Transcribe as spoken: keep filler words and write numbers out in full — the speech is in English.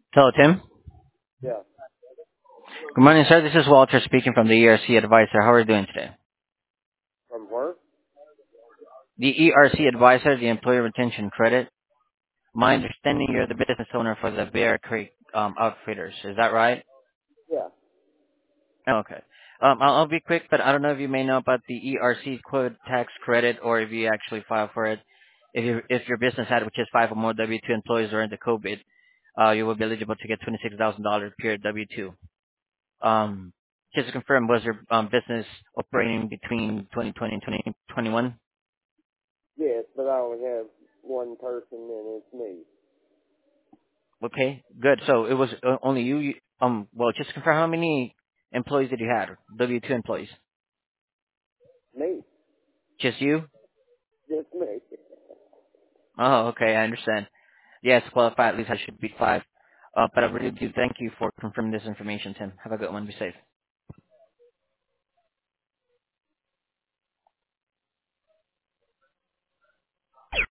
Hello, Tim. Yeah. Good morning, sir. This is Walter speaking from the E R C Advisor. How are you doing today? From work? The E R C Advisor, the Employee Retention Credit. My understanding, you're the business owner for the Bear Creek um, Outfitters. Is that right? Yeah. Oh, okay. Um, I'll, I'll be quick, but I don't know if you may know about the E R C Code Tax Credit or if you actually file for it. If you, if your business had, which is five or more W two employees during the COVID, uh, you will be eligible to get twenty-six thousand dollars per W two. Um, just to confirm, was your um, business operating between twenty twenty and twenty twenty-one? Yes, but I only have one person and it's me. Okay, good. So it was uh, only you. you- Um, well, just to confirm, how many employees did you have? W two employees. Me. Just you? Just me. Oh, okay, I understand. Yes, qualified. At least I should be five. Uh, but I really do thank you for confirming this information, Tim. Have a good one. Be safe.